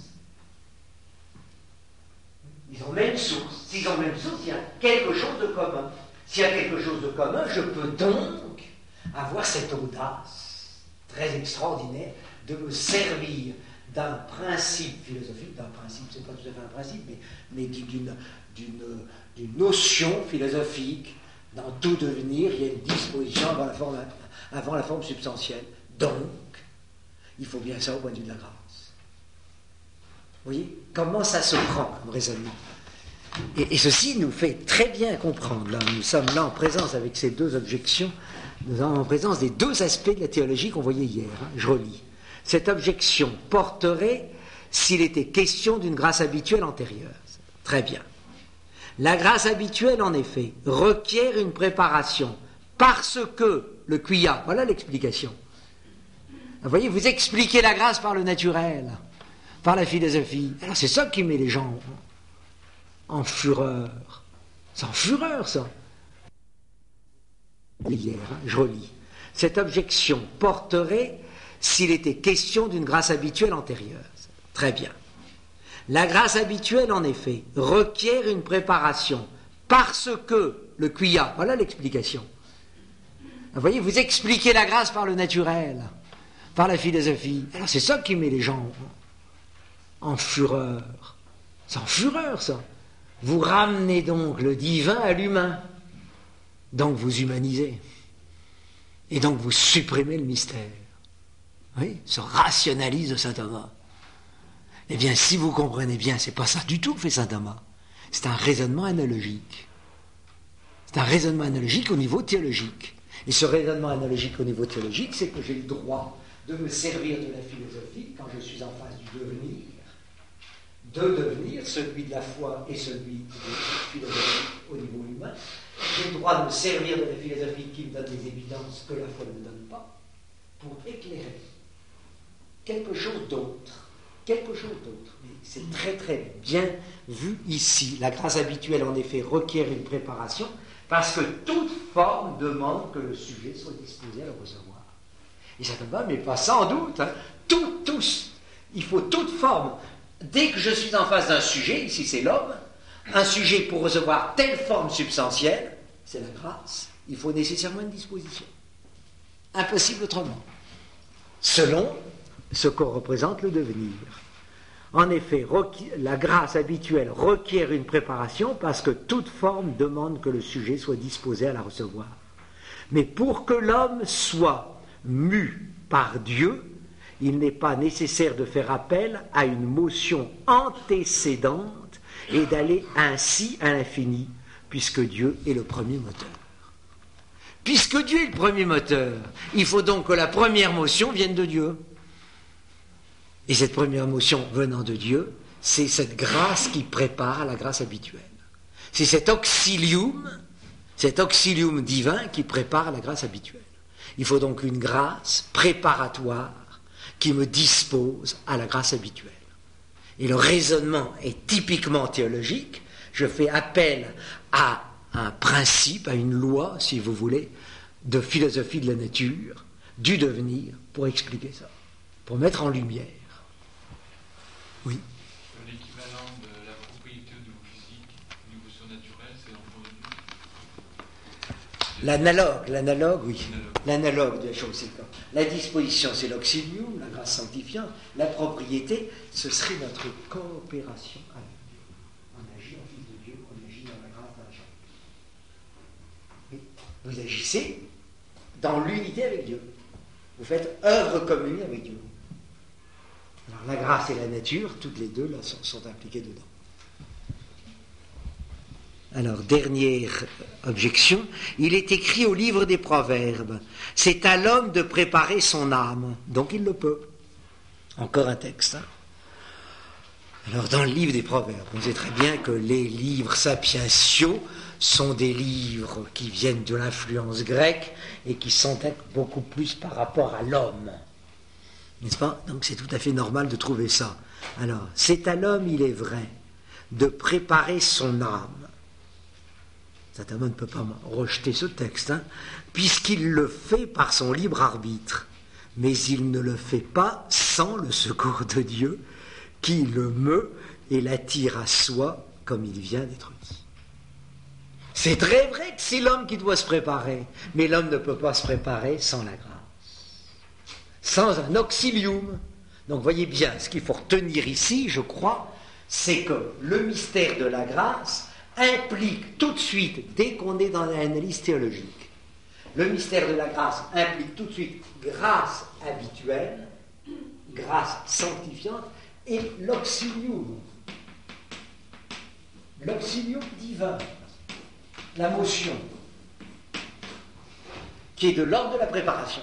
Ils ont même source. S'ils ont même source, il y a quelque chose de commun. S'il y a quelque chose de commun, je peux donc avoir cette audace très extraordinaire de me servir d'un principe philosophique, d'un principe, c'est pas tout à fait un principe, mais, mais d'une, d'une, d'une notion philosophique. Dans tout devenir, il y a une disposition avant la forme, avant la forme substantielle. Donc, il faut bien ça au point de vue de la grâce. Vous voyez comment ça se prend comme raisonnement. Et, et ceci nous fait très bien comprendre. Là, nous sommes là en présence avec ces deux objections, nous sommes en présence des deux aspects de la théologie qu'on voyait hier. Hein, je relis. Cette objection porterait s'il était question d'une grâce habituelle antérieure. Très bien. La grâce habituelle, en effet, requiert une préparation parce que le quia, voilà l'explication. Vous voyez, vous expliquez la grâce par le naturel, par la philosophie. Alors c'est ça qui met les gens en fureur. C'est en fureur, ça. Hier, hein, je relis. Cette objection porterait s'il était question d'une grâce habituelle antérieure. Très bien. La grâce habituelle, en effet, requiert une préparation parce que le quia, voilà l'explication. Vous voyez, vous expliquez la grâce par le naturel, par la philosophie. Alors c'est ça qui met les gens en fureur. C'est en fureur, ça. Vous ramenez donc le divin à l'humain. Donc vous humanisez. Et donc vous supprimez le mystère. Oui, se rationalise saint Thomas. Eh bien, si vous comprenez bien, c'est pas ça du tout que fait saint Thomas. C'est un raisonnement analogique. C'est un raisonnement analogique au niveau théologique. Et ce raisonnement analogique au niveau théologique, c'est que j'ai le droit de me servir de la philosophie quand je suis en face du devenir, de devenir celui de la foi et celui de la philosophie au niveau humain. J'ai le droit de me servir de la philosophie qui me donne des évidences que la foi ne me donne pas, pour éclairer quelque chose d'autre. Quelque chose d'autre. Mais c'est très très bien vu ici. La grâce habituelle, en effet, requiert une préparation parce que toute forme demande que le sujet soit disposé à le recevoir. Et ça ne va, mais pas sans doute. Hein. Tout, tous. Il faut toute forme. Dès que je suis en face d'un sujet, ici c'est l'homme, un sujet pour recevoir telle forme substantielle, c'est la grâce, il faut nécessairement une disposition. Impossible autrement. Selon ce qu'on représente le devenir. En effet, la grâce habituelle requiert une préparation parce que toute forme demande que le sujet soit disposé à la recevoir. Mais pour que l'homme soit mu par Dieu, il n'est pas nécessaire de faire appel à une motion antécédente et d'aller ainsi à l'infini, puisque Dieu est le premier moteur. Puisque Dieu est le premier moteur, il faut donc que la première motion vienne de Dieu. Et cette première motion venant de Dieu, c'est cette grâce qui prépare la grâce habituelle. C'est cet auxilium, cet auxilium divin qui prépare la grâce habituelle. Il faut donc une grâce préparatoire qui me dispose à la grâce habituelle. Et le raisonnement est typiquement théologique. Je fais appel à un principe, à une loi, si vous voulez, de philosophie de la nature, du devenir, pour expliquer ça, pour mettre en lumière. Oui. L'équivalent de la propriété au niveau physique, au niveau surnaturel, c'est l'enfant de Dieu. L'analogue, l'analogue, oui. L'analogue de la chose, c'est quoi? La disposition, c'est l'auxilium, la grâce sanctifiante. La propriété, ce serait notre coopération avec Dieu. On agit en fils de Dieu, on agit dans la grâce de la charité. Vous agissez dans l'unité avec Dieu. Vous faites œuvre commune avec Dieu. Alors la grâce et la nature, toutes les deux là, sont, sont impliquées dedans. Alors, dernière objection, il est écrit au livre des Proverbes, c'est à l'homme de préparer son âme, donc il le peut. Encore un texte. Hein. Alors, dans le livre des Proverbes, on sait très bien que les livres sapientiaux sont des livres qui viennent de l'influence grecque et qui sont beaucoup plus par rapport à l'homme. N'est-ce pas? Donc c'est tout à fait normal de trouver ça. Alors, c'est à l'homme, il est vrai, de préparer son âme. Saint Thomas ne peut pas rejeter ce texte, hein, puisqu'il le fait par son libre arbitre. Mais il ne le fait pas sans le secours de Dieu, qui le meut et l'attire à soi comme il vient d'être dit. C'est très vrai que c'est l'homme qui doit se préparer, mais l'homme ne peut pas se préparer sans la grâce, sans un auxilium. Donc voyez bien, ce qu'il faut retenir ici, je crois, c'est que le mystère de la grâce implique tout de suite, dès qu'on est dans l'analyse théologique, le mystère de la grâce implique tout de suite grâce habituelle, grâce sanctifiante, et l'auxilium, l'auxilium divin, la motion, qui est de l'ordre de la préparation.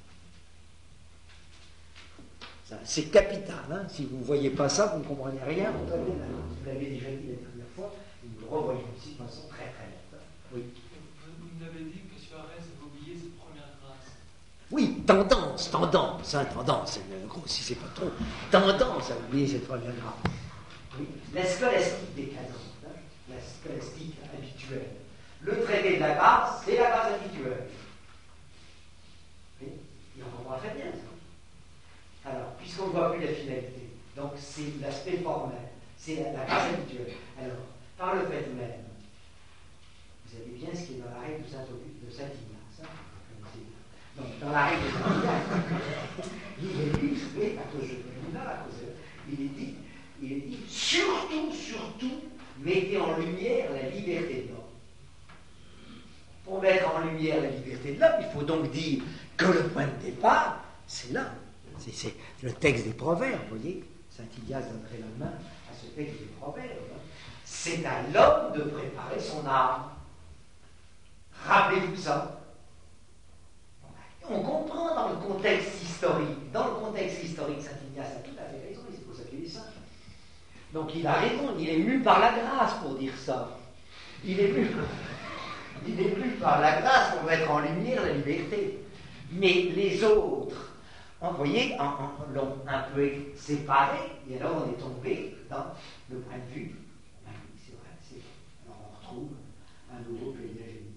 Ça, c'est capital, hein. Si vous ne voyez pas ça, vous ne comprenez rien. Vous l'avez déjà dit la dernière fois, et vous le revoyez aussi de façon très très nette. Oui. Vous nous avez dit que Suarez avait oublié cette première grâce. Oui, tendance, tendance, hein, tendance, gros, si c'est pas trop, tendance à oublier cette première grâce. Oui. La scolastique décadente, hein, la scolastique habituelle. Le traité de la grâce, c'est la grâce habituelle. Oui. Et on comprend très bien ça. Alors, puisqu'on ne voit plus la finalité, donc c'est l'aspect formel, c'est la, la grâce habituelle. Alors, par le fait même, vous savez bien ce qui est dans la règle de Saint-Ignace. Hein, donc, dans la règle de Saint-Ignace, il est dit, vous savez, à cause de là, à cause de, il est dit, il est dit, surtout, surtout, mettez en lumière la liberté de l'homme. Pour mettre en lumière la liberté de l'homme, il faut donc dire que le point de départ, c'est là. C'est, c'est le texte des Proverbes, vous voyez, Saint-Ignace donnerait la main à ce texte des Proverbes. Hein. C'est à l'homme de préparer son âme. Rappelez-vous ça. On comprend dans le contexte historique, dans le contexte historique, Saint-Ignace a tout à fait raison, et c'est pour ça qu'il est saint. Donc il a raison, il est mu par la grâce pour dire ça. Il est mu, il est mu par la grâce pour mettre en lumière la liberté. Mais les autres, vous voyez, en, en, l'ont un peu séparé, et alors on est tombé dans le point de vue. Ben oui, c'est vrai, c'est, alors on retrouve un nouveau pédagogisme.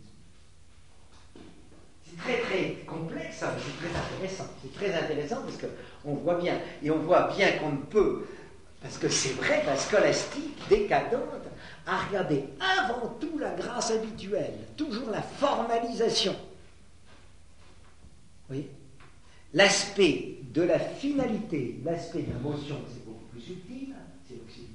C'est très très complexe, mais c'est très intéressant. C'est très intéressant parce qu'on voit bien, et on voit bien qu'on ne peut, parce que c'est vrai, la scolastique décadente a regardé avant tout la grâce habituelle, toujours la formalisation. Vous voyez ? L'aspect de la finalité, l'aspect de la motion, c'est beaucoup plus subtil, c'est l'auxilium.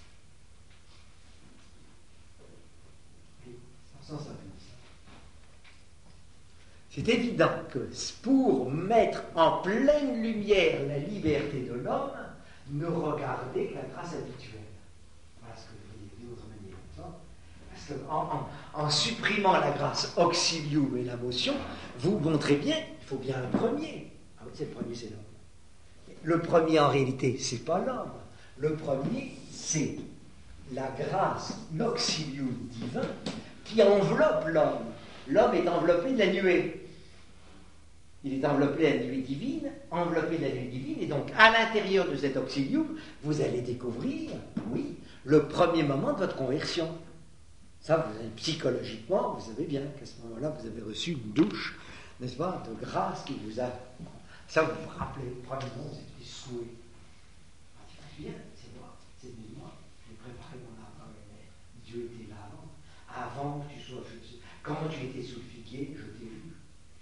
C'est évident que pour mettre en pleine lumière la liberté de l'homme, ne regardez que la grâce habituelle. Voilà ce que je voulais dire d'autre manière. Parce qu'en en, en supprimant la grâce auxilium et la motion, vous montrez bien, il faut bien un premier. Ah oui, c'est le premier, c'est l'homme. Le premier, en réalité, c'est pas l'homme. Le premier, c'est la grâce, l'auxilium divin, qui enveloppe l'homme. L'homme est enveloppé de la nuée. Il est enveloppé de la nuée divine, enveloppé de la nuée divine, et donc, à l'intérieur de cet auxilium, vous allez découvrir, oui, le premier moment de votre conversion. Ça, vous avez, psychologiquement, vous savez bien qu'à ce moment-là, vous avez reçu une douche, n'est-ce pas, de grâce qui vous a... Ça, vous vous rappelez, le premier moment, c'était souhait. Bien, c'est moi, c'est de moi, j'ai préparé mon âme. Dieu était là avant, avant que tu sois... Quand tu étais sous le figuier, je t'ai vu.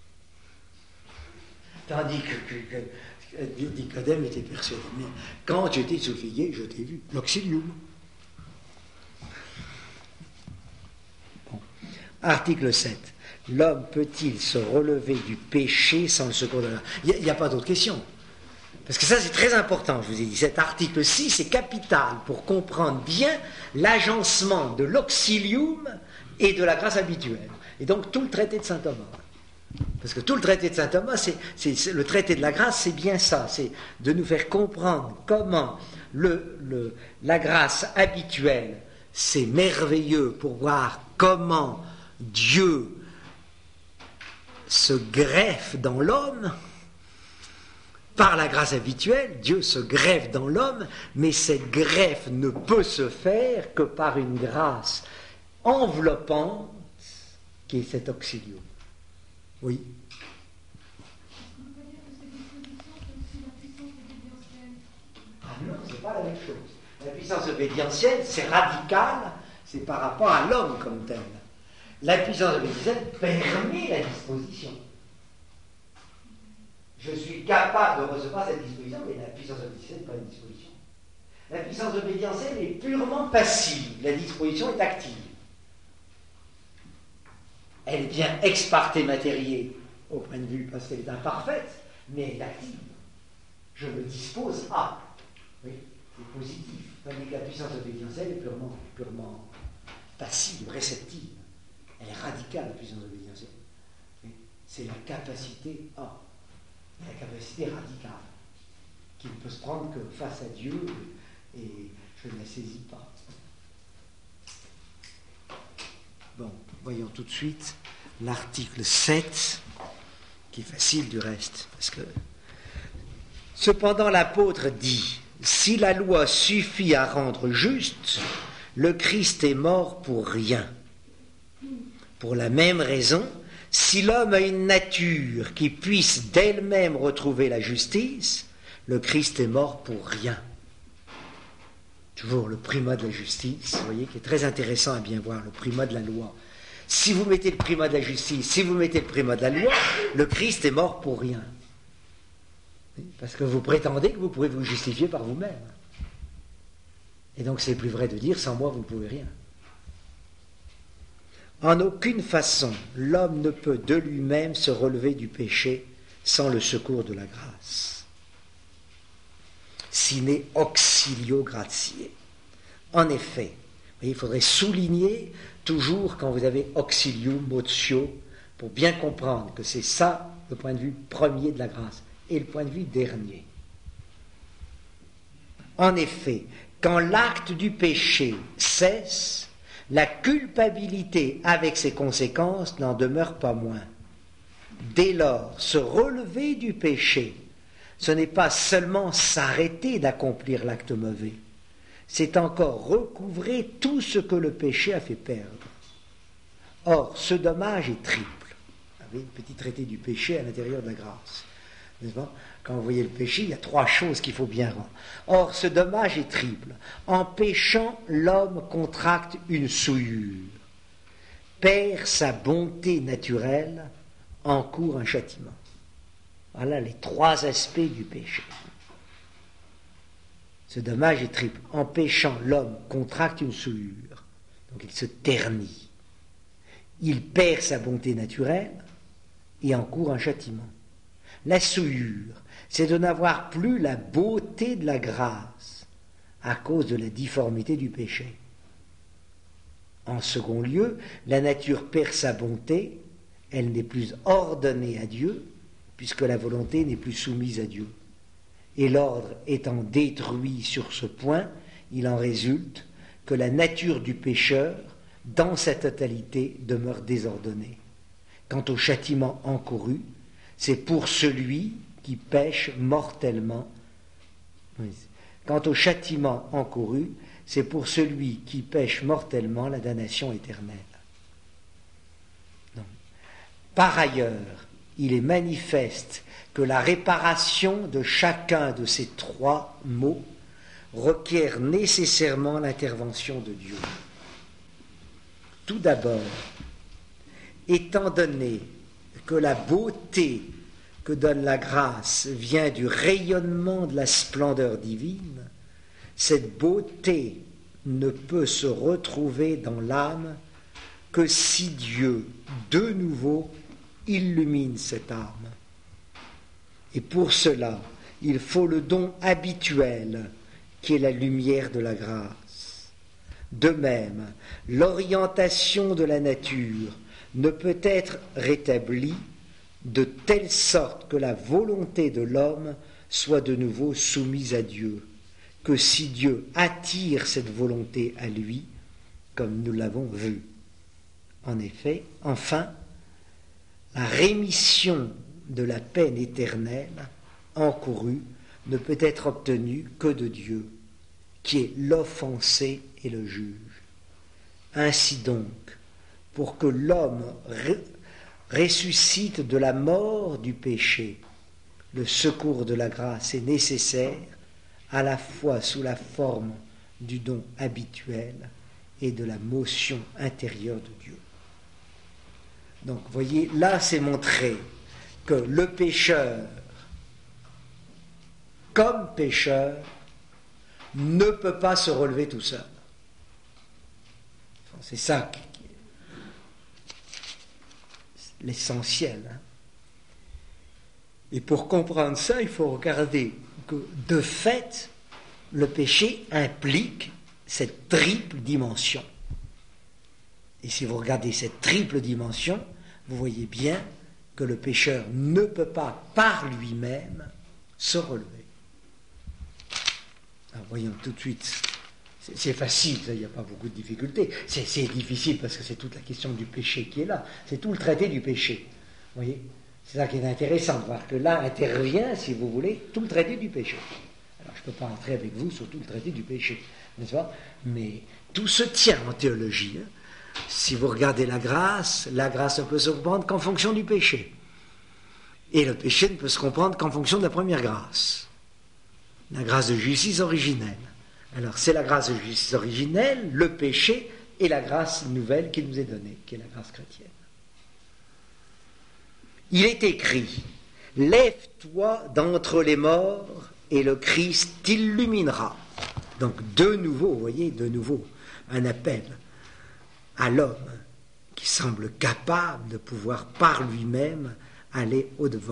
Tandis que, que, que Nicodème était persuadé. Mais quand tu étais sous le figuier, je t'ai vu. L'auxilium. Bon. Article sept. L'homme peut-il se relever du péché sans le secours de la... Il n'y a, a pas d'autre question. Parce que ça, c'est très important, je vous ai dit. Cet article six est capital pour comprendre bien l'agencement de l'auxilium et de la grâce habituelle. Et donc, tout le traité de saint Thomas. Parce que tout le traité de saint Thomas, c'est, c'est, c'est, le traité de la grâce, c'est bien ça. C'est de nous faire comprendre comment le, le, la grâce habituelle c'est merveilleux pour voir comment Dieu se greffe dans l'homme. Par la grâce habituelle, Dieu se greffe dans l'homme, mais cette greffe ne peut se faire que par une grâce enveloppante qui est cet auxilio. Oui. Ah non, c'est pas la même chose. La puissance obédientielle, c'est radical, c'est par rapport à l'homme comme tel. La puissance obédientielle permet la disposition. Je suis capable de recevoir cette disposition, mais la puissance obédientielle n'est pas une disposition. La puissance obédientielle est purement passive, la disposition est active. Elle vient ex parte materie au point de vue parce qu'elle est imparfaite, mais elle est active. Je me dispose à. Oui, c'est positif. Tandis que la puissance obédientielle est purement, purement passive, réceptive. Elle est radicale, la puissance obédientielle. Oui, c'est la capacité à. La capacité radicale, qui ne peut se prendre que face à Dieu, et je ne la saisis pas. Bon, voyons tout de suite l'article sept, qui est facile du reste, parce que cependant l'apôtre dit, si la loi suffit à rendre juste, le Christ est mort pour rien. Pour la même raison, si l'homme a une nature qui puisse d'elle-même retrouver la justice, le Christ est mort pour rien. Toujours le primat de la justice, vous voyez, qui est très intéressant à bien voir, le primat de la loi. Si vous mettez le primat de la justice, si vous mettez le primat de la loi, le Christ est mort pour rien. Parce que vous prétendez que vous pouvez vous justifier par vous-même. Et donc c'est plus vrai de dire, sans moi vous ne pouvez rien. En aucune façon, l'homme ne peut de lui-même se relever du péché sans le secours de la grâce. Sine auxilio gratiae. En effet, il faudrait souligner toujours quand vous avez auxilium, motio, pour bien comprendre que c'est ça le point de vue premier de la grâce et le point de vue dernier. En effet, quand l'acte du péché cesse, la culpabilité avec ses conséquences n'en demeure pas moins. Dès lors, se relever du péché, ce n'est pas seulement s'arrêter d'accomplir l'acte mauvais, c'est encore recouvrer tout ce que le péché a fait perdre. Or, ce dommage est triple. Vous voyez, petit traité du péché à l'intérieur de la grâce. N'est-ce pas ? Quand vous voyez le péché, il y a trois choses qu'il faut bien rendre. Or, ce dommage est triple. En péchant, l'homme contracte une souillure, perd sa bonté naturelle, encourt un châtiment. Voilà les trois aspects du péché. Ce dommage est triple. En péchant, l'homme contracte une souillure, donc il se ternit. Il perd sa bonté naturelle et encourt un châtiment. La souillure, c'est de n'avoir plus la beauté de la grâce à cause de la difformité du péché. En second lieu, la nature perd sa bonté, elle n'est plus ordonnée à Dieu, puisque la volonté n'est plus soumise à Dieu. Et l'ordre étant détruit sur ce point, il en résulte que la nature du pécheur, dans sa totalité, demeure désordonnée. Quant au châtiment encouru, c'est pour celui qui pêche mortellement. Quant au châtiment encouru, c'est pour celui qui pêche mortellement la damnation éternelle. Donc, par ailleurs, il est manifeste que la réparation de chacun de ces trois maux requiert nécessairement l'intervention de Dieu. Tout d'abord, étant donné que la beauté que donne la grâce vient du rayonnement de la splendeur divine, cette beauté ne peut se retrouver dans l'âme que si Dieu, de nouveau, illumine cette âme. Et pour cela, il faut le don habituel qui est la lumière de la grâce. De même, l'orientation de la nature ne peut être rétablie de telle sorte que la volonté de l'homme soit de nouveau soumise à Dieu, que si Dieu attire cette volonté à lui, comme nous l'avons vu. En effet, enfin, la rémission de la peine éternelle encourue ne peut être obtenue que de Dieu, qui est l'offensé et le juge. Ainsi donc, pour que l'homme ré- ressuscite de la mort du péché, le secours de la grâce est nécessaire, à la fois sous la forme du don habituel et de la motion intérieure de Dieu. Donc, vous voyez, là, c'est montré que le pécheur, comme pécheur, ne peut pas se relever tout seul. C'est ça qui est l'essentiel. Hein. Et pour comprendre ça, il faut regarder que, de fait, le péché implique cette triple dimension. Et si vous regardez cette triple dimension, vous voyez bien que le pécheur ne peut pas, par lui-même, se relever. Alors, voyons tout de suite. C'est, c'est facile, il n'y a pas beaucoup de difficultés. C'est, c'est difficile parce que c'est toute la question du péché qui est là. C'est tout le traité du péché. Vous voyez ? C'est ça qui est intéressant de voir que là intervient, si vous voulez, tout le traité du péché. Alors, je ne peux pas entrer avec vous sur tout le traité du péché, n'est-ce pas ? Mais tout se tient en théologie. Hein. Si vous regardez la grâce, la grâce ne peut se comprendre qu'en fonction du péché. Et le péché ne peut se comprendre qu'en fonction de la première grâce. La grâce de justice originelle. Alors, c'est la grâce de justice originelle, le péché et la grâce nouvelle qui nous est donnée, qui est la grâce chrétienne. Il est écrit, « Lève-toi d'entre les morts et le Christ t'illuminera. » Donc, de nouveau, vous voyez, de nouveau, un appel à l'homme qui semble capable de pouvoir par lui-même aller au-devant.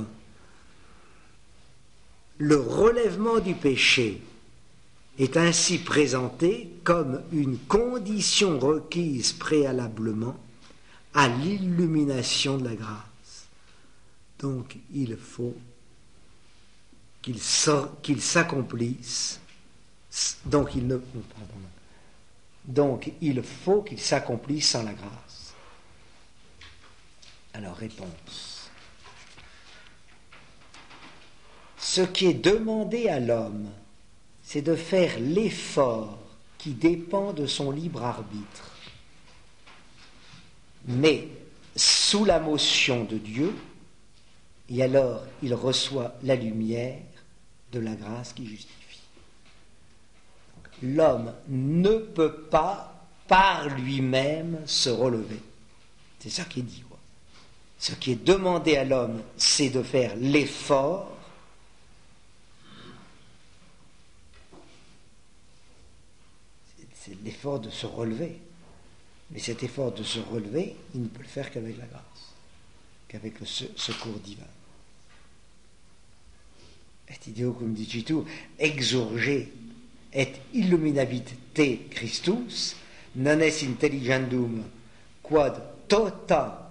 Le relèvement du péché est ainsi présenté comme une condition requise préalablement à l'illumination de la grâce. Donc il faut qu'il, sort, qu'il s'accomplisse, donc il ne, pardon, donc il faut qu'il s'accomplisse sans la grâce. Alors réponse. Ce qui est demandé à l'homme, c'est de faire l'effort qui dépend de son libre arbitre. Mais sous la motion de Dieu, et alors il reçoit la lumière de la grâce qui justifie. L'homme ne peut pas par lui-même se relever. C'est ça qui est dit. Quoi. Ce qui est demandé à l'homme, c'est de faire l'effort c'est l'effort de se relever. Mais cet effort de se relever, il ne peut le faire qu'avec la grâce, qu'avec le secours divin. Et ideo cum dicitur, exurge et illuminabit te Christus, non es intelligendum quod tota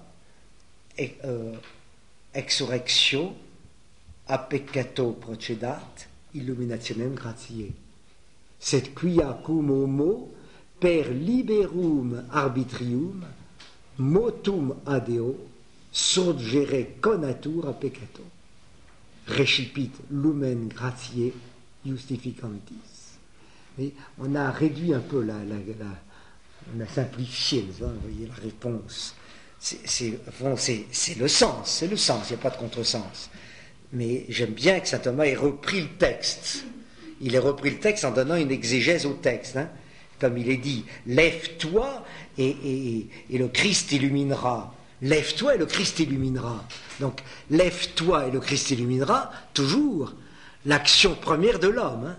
exsurrectio a peccato procedat illuminationem gratiae. Sed quia cum homo per liberum arbitrium motum adeo surgere conatura peccato recipit lumen gratiae justificantis. Et on a réduit un peu la, la, la on a simplifié, vous voyez la réponse. C'est, c'est, bon, c'est, c'est le sens, c'est le sens, il n'y a pas de contresens. Mais j'aime bien que saint Thomas ait repris le texte. Il a repris le texte en donnant une exégèse au texte. Hein. Comme il est dit, lève-toi et, et, et le Christ illuminera. Lève-toi et le Christ illuminera. Donc, lève-toi et le Christ illuminera, toujours l'action première de l'homme. Hein.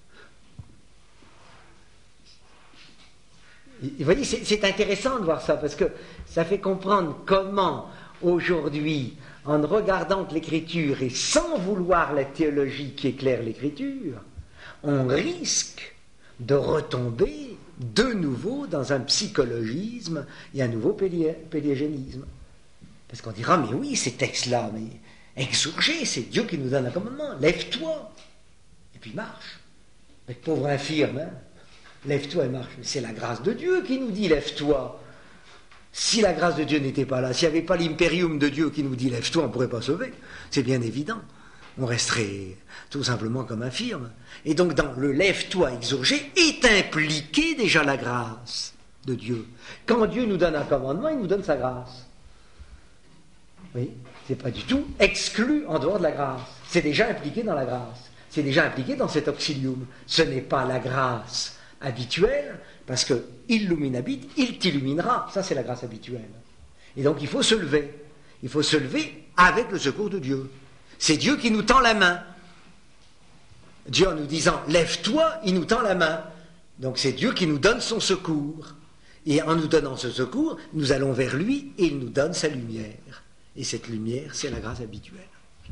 Vous voyez, c'est, c'est intéressant de voir ça, parce que ça fait comprendre comment, aujourd'hui, en regardant l'Écriture et sans vouloir la théologie qui éclaire l'Écriture, on risque de retomber de nouveau dans un psychologisme et un nouveau péli- péliogénisme. Parce qu'on dira, mais oui, ces textes-là, mais exurger, c'est Dieu qui nous donne un commandement, lève-toi, et puis marche. Mais pauvre infirme, hein, Lève-toi et marche. C'est la grâce de Dieu qui nous dit lève-toi. Si la grâce de Dieu n'était pas là, s'il n'y avait pas l'impérium de Dieu qui nous dit lève-toi, on ne pourrait pas sauver. C'est bien évident. On resterait tout simplement comme infirme. Et donc dans le lève-toi exorgé est impliquée déjà la grâce de Dieu. Quand Dieu nous donne un commandement, il nous donne sa grâce. Oui, c'est pas du tout exclu en dehors de la grâce. C'est déjà impliqué dans la grâce. C'est déjà impliqué dans cet auxilium. Ce n'est pas la grâce habituelle, parce que illuminabit, il t'illuminera. Ça, c'est la grâce habituelle. Et donc, il faut se lever. Il faut se lever avec le secours de Dieu. C'est Dieu qui nous tend la main. Dieu, en nous disant, lève-toi, il nous tend la main. Donc, c'est Dieu qui nous donne son secours. Et en nous donnant ce secours, nous allons vers lui et il nous donne sa lumière. Et cette lumière, c'est la grâce habituelle.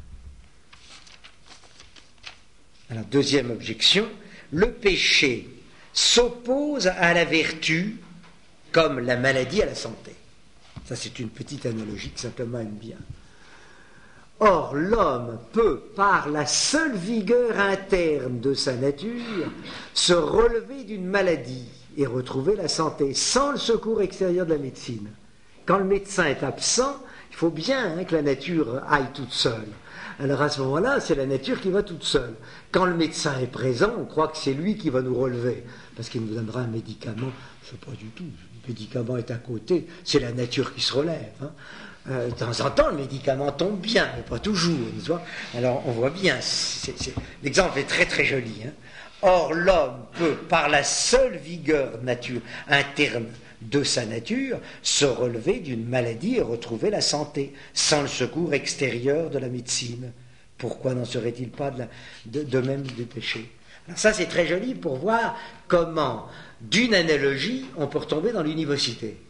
Alors, deuxième objection, le péché s'oppose à la vertu comme la maladie à la santé. Ça, c'est une petite analogie que simplement aime bien. Or, l'homme peut, par la seule vigueur interne de sa nature, se relever d'une maladie et retrouver la santé sans le secours extérieur de la médecine. Quand le médecin est absent, il faut bien hein, que la nature aille toute seule. Alors à ce moment-là, c'est la nature qui va toute seule. Quand le médecin est présent, on croit que c'est lui qui va nous relever, parce qu'il nous donnera un médicament. Je ne sais pas du tout, le médicament est à côté, c'est la nature qui se relève. Hein. Euh, de temps en temps, le médicament tombe bien, mais pas toujours. Tu vois. Alors on voit bien, c'est, c'est, l'exemple est très très joli. Hein. Or l'homme peut, par la seule vigueur nature interne de sa nature, se relever d'une maladie et retrouver la santé, sans le secours extérieur de la médecine. Pourquoi n'en serait-il pas de, la, de, de même du péché? Alors ça, c'est très joli pour voir comment, d'une analogie, on peut retomber dans l'univocité.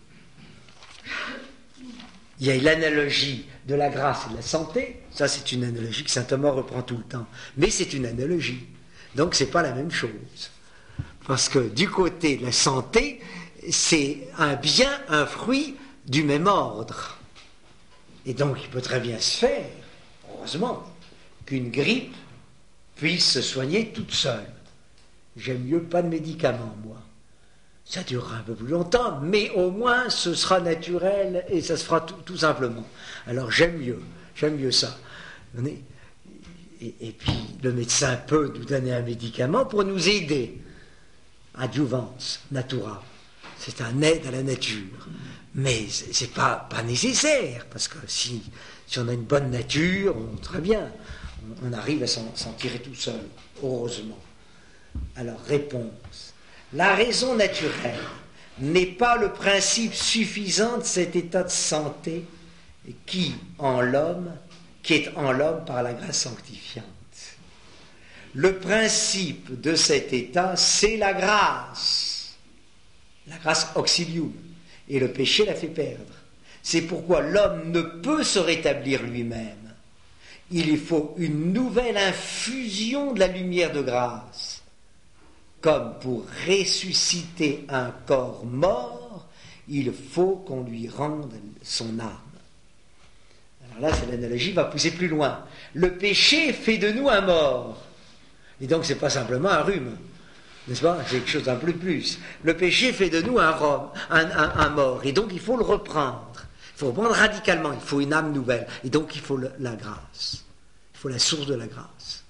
Il y a l'analogie de la grâce et de la santé, ça c'est une analogie que saint Thomas reprend tout le temps, mais c'est une analogie, donc c'est pas la même chose. Parce que du côté de la santé, c'est un bien, un fruit du même ordre. Et donc il peut très bien se faire, heureusement, qu'une grippe puisse se soigner toute seule. J'aime mieux pas de médicaments, moi. Ça durera un peu plus longtemps, mais au moins ce sera naturel et ça se fera tout, tout simplement. Alors j'aime mieux, j'aime mieux ça. Et, et puis le médecin peut nous donner un médicament pour nous aider. Adjuvance, natura. C'est un aide à la nature. Mais c'est, c'est pas, pas nécessaire, parce que si, si on a une bonne nature, on, très bien, on, on arrive à s'en, s'en tirer tout seul, heureusement. Alors, réponse. La raison naturelle n'est pas le principe suffisant de cet état de santé qui, en l'homme, qui est en l'homme par la grâce sanctifiante. Le principe de cet état, c'est la grâce. La grâce auxilium. Et le péché la fait perdre. C'est pourquoi l'homme ne peut se rétablir lui-même. Il lui faut une nouvelle infusion de la lumière de grâce. Comme pour ressusciter un corps mort, il faut qu'on lui rende son âme. Alors là, c'est l'analogie va pousser plus loin. Le péché fait de nous un mort. Et donc, ce n'est pas simplement un rhume. N'est-ce pas? C'est quelque chose d'un peu plus. Le péché fait de nous un, rhum, un, un, un mort. Et donc, il faut le reprendre. Il faut reprendre radicalement. Il faut une âme nouvelle. Et donc, il faut le, la grâce. Il faut la source de la grâce.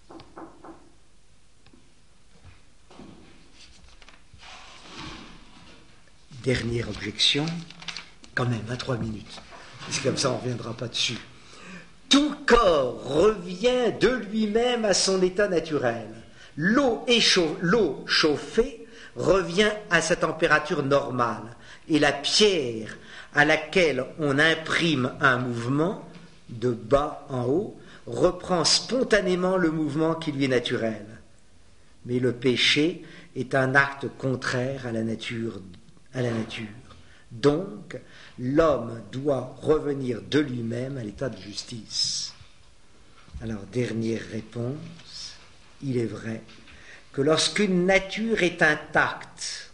Dernière objection, quand même, vingt-trois minutes. C'est comme ça, on ne reviendra pas dessus. Tout corps revient de lui-même à son état naturel. L'eau, échauff- l'eau chauffée revient à sa température normale. Et la pierre à laquelle on imprime un mouvement, de bas en haut, reprend spontanément le mouvement qui lui est naturel. Mais le péché est un acte contraire à la nature à la nature. Donc, l'homme doit revenir de lui-même à l'état de justice. Alors, dernière réponse, il est vrai que lorsqu'une nature est intacte,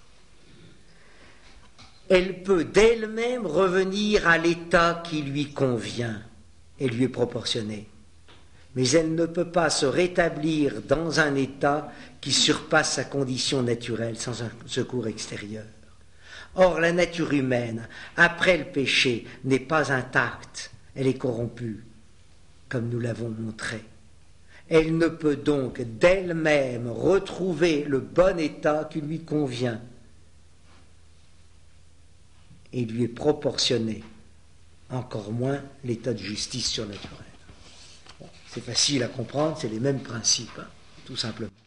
elle peut d'elle-même revenir à l'état qui lui convient et lui est proportionné. mais elle ne peut pas se rétablir dans un état qui surpasse sa condition naturelle sans un secours extérieur. Or, la nature humaine, après le péché, n'est pas intacte, elle est corrompue, comme nous l'avons montré. Elle ne peut donc d'elle-même retrouver le bon état qui lui convient et lui est proportionné, encore moins l'état de justice surnaturelle. Bon, c'est facile à comprendre, c'est les mêmes principes, hein, tout simplement.